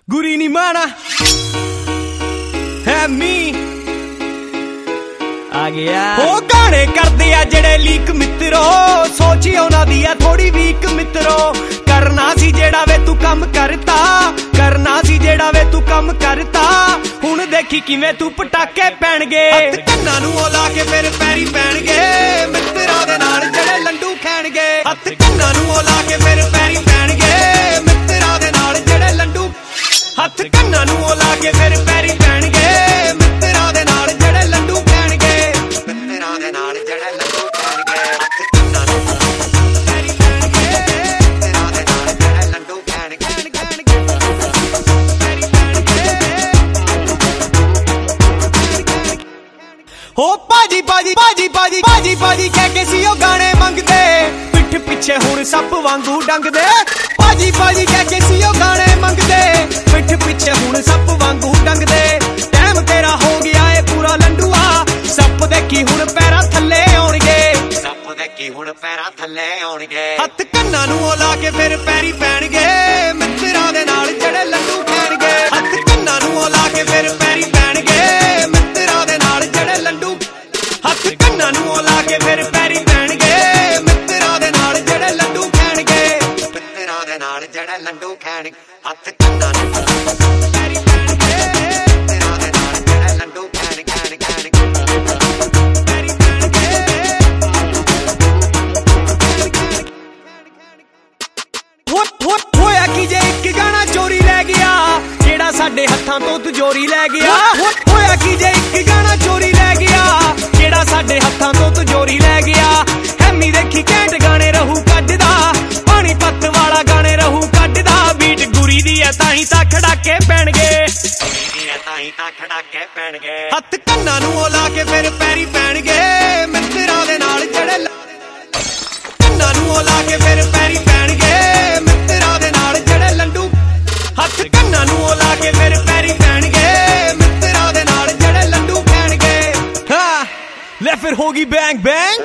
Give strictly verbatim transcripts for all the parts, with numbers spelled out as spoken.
ਗੁਰੀ ਨੀ ਮਾਣਾ ਹੈ ਮੀ ਆ ਗਿਆ। ਉਹ ਗਾਣੇ ਕਰਦੇ ਆ ਜਿਹੜੇ ਲੀਕ ਮਿੱਤਰੋ, ਸੋਚੀ ਉਹਨਾਂ ਦੀ ਆ ਥੋੜੀ ਵੀਕ ਮਿੱਤਰੋ। ਕਰਨਾ ਸੀ ਜਿਹੜਾ ਵੇ ਤੂੰ ਕੰਮ ਕਰਤਾ, ਕਰਨਾ ਸੀ ਜਿਹੜਾ ਵੇ ਤੂੰ ਕੰਮ ਕਰਤਾ। ਹੁਣ ਦੇਖੀ ਕਿਵੇਂ ਤੂੰ ਪਟਾਕੇ ਪੈਣਗੇ, ਹੱਥ ਕੰਨਾਂ ਨੂੰ ਉਹ ਲਾ ਕੇ ਫਿਰ ਪੈਰੀ ਪੈਣਗੇ। ਮਿੱਤਰਾਂ ਦੇ ਨਾਲ ਜਿਹੜੇ ਲੰਡੂ ਖਾਣਗੇ, ਹੱਥ ਕੰਨਾਂ ਨੂੰ ਉਹ ਲਾ ਕੇ ਫਿਰ ਪੈਰੀ ਪੈਣਗੇ। ਮਿੱਤਰਾਂ ਦੇ ਨਾਲ ਜਿਹੜੇ ਲੰਡੂ, ਹੱਥ ਕੰਨਾਂ ਨੂੰ ਉਹ ਲਾ ਕੇ ਫਿਰ ਪੈਰੀ ਪੈਣਗੇ। ਮਿੱਤਰਾਂ ਦੇ ਨਾਲ ਜਿਹੜੇ ਲੰਡੂ ਖਾਣਗੇ, ਮਿੱਤਰਾਂ ਦੇ ਨਾਲ ਜਿਹੜੇ ਲੰਡੂ ਖਾਣਗੇ। ਹੱਥ ਕੰਨਾਂ ਨੂੰ ਪੈਰੀ ਪੈਣਗੇ। ਮਿੱਤਰਾਂ ਦੇ ਨਾਲ ਜਿਹੜੇ ਲੰਡੂ ਖਾਣਗੇ, ਪੈਰੀ ਪੈਣਗੇ। ਹੋ ਭਾਜੀ ਭਾਜੀ ਭਾਜੀ ਭਾਜੀ ਭਾਜੀ ਭਾਜੀ ਕਹਿ ਕੇ ਸੀ ਉਹ ਗਾਣੇ ਮੰਗਦੇ, ਪਿੱਠ ਪਿੱਛੇ ਹੁਣ ਸੱਪ ਵਾਂਗੂ ਡੰਗਦੇ। ਭਾਜੀ ਭਾਜੀ ਕਹਿ ਕੇ ਸੀ ਉਹ ਗਾਣੇ ਮੰਗਦੇ, ਪਿੱਠ ਪਿੱਛੇ ਹੁਣ ਸੱਪ ਵਾਂਗੂ ਡੰਗਦੇ। ਟਾਈਮ ਤੇਰਾ ਹੋ ਗਿਆ ਏ ਪੂਰਾ ਲੰਡੂਆ, ਸੱਪ ਦੇ ਕੀ ਹੁਣ ਪੈਰਾਂ ਥੱਲੇ ਆਉਣਗੇ, ਸੱਪ ਦੇ ਕੀ ਹੁਣ ਪੈਰਾਂ ਥੱਲੇ ਆਉਣਗੇ। ਹੱਥ ਕੰਨਾਂ ਨੂੰ ਉਹ ਲਾ ਕੇ ਫਿਰ ਪੈਰੀ ਪੈਣਗੇ। ਮਿੱਤਰਾਂ ਦੇ ਨਾਲ ਜਿਹੜੇ ਲੰਡੂ ਖਾਣਗੇ, ਹੱਥ ਕੰਨਾਂ ਨੂੰ ਉਹ ਲਾ ਕੇ ਫਿਰ ਪੈਰੀ ਪੈਣਗੇ। ਮਿੱਤਰਾਂ ਦੇ ਨਾਲ ਜਿਹੜੇ ਲੰਡੂ, ਹੱਥ ਕੰਨਾਂ ਨੂੰ ਉਹ ਲਾ ਕੇ ਫਿਰ ਪੈਰੀ ਪੈਣਗੇ। ਮਿੱਤਰਾਂ ਦੇ ਨਾਲ ਜਿਹੜੇ ਲੰਡੂ ਖਾਣਗੇ, ਮਿੱਤਰਾਂ ਦੇ ਨਾਲ ਜਿਹੜੇ ਲੰਡੂ ਖਾਣਗੇ। ਹੱਥ ਕੰਨਾਂ ਨੂੰ ਪੈਰੀ ਪੈਣਗੇ। ਮਿੱਤਰਾਂ ਦੇ ਨਾਲ ਜਿਹੜੇ ਲੰਡੂ ਖਾਣਗੇ, ਖਾਣਗੇ, ਪੈਰੀ ਪੈਣਗੇ। ਹੋਇਆ ਕੀ ਜੇ ਇੱਕ ਗਾਣਾ ਚੋਰੀ ਲੈ ਗਿਆ, ਜਿਹੜਾ ਸਾਡੇ ਹੱਥਾਂ ਤੋਂ ਤਿਜੋਰੀ ਲੈ ਗਿਆ। ਹੋਇਆ ਕੀ ਜੇ ਇੱਕ ਗਾਣਾ ਚੋਰੀ ਲੈ ਗਿਆ, ਜਿਹੜਾ ਸਾਡੇ ਹੱਥਾਂ ਤੋਂ ਤਿਜੋਰੀ ਲੈ ਗਿਆ। ਹੈਮੀ ਦੇਖੀ ਘੈਂਟ ਗਾਣੇ ਰਹੂ ਕੱਢਦਾ, ਪਾਣੀ ਪੱਤ ਵਾਲਾ ਗਾਣੇ ਰਹੂ ਕੱਢਦਾ। ਬੀਟ ਗੁਰੀ ਦੀ ਐ ਤਾਂ ਹੀ ਤਾਂ ਖੜਾਕੇ ਪੈਣਗੇ, ਤਾਂ ਹੀ ਤਾਂ ਖੜਾਕੇ ਪੈਣਗੇ। ਹੱਥ ਕੰਨਾਂ ਨੂੰ ਉਹ ਲਾ ਕੇ ਫਿਰ ਪੈਰੀ ਪੈਣਗੇ। ਮਿੱਤਰਾਂ ਦੇ ਨਾਲ ਜਿਹੜੇ ਕੰਨਾਂ ਨੂੰ ਉਹ ਲਾ ਕੇ ਫਿਰ ਪੈਰੀ ਪੈਣਗੇ। ਮਿੱਤਰਾਂ ਦੇ ਨਾਲ ਜਿਹੜੇ ਲੰਡੂ, ਹੱਥ ਕੰਨਾਂ ਨੂੰ ਉਹ ਲਾ ਕੇ ਫਿਰ ਪੈਰੀ ਪੈਣਗੇ। ਮਿੱਤਰਾਂ ਦੇ ਨਾਲ ਜਿਹੜੇ ਲੰਡੂ ਖਾਣਗੇ। ਹਾਂ ਲੈ ਫਿਰ ਹੋ ਗਈ ਬੈਂਗ ਬੈਂਗ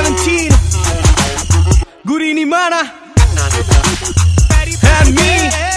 ਸਤਾਰਾਂ ਗੁਰੀ ਨੀ ਮਾਣਾ ਹੈ ਮੀ।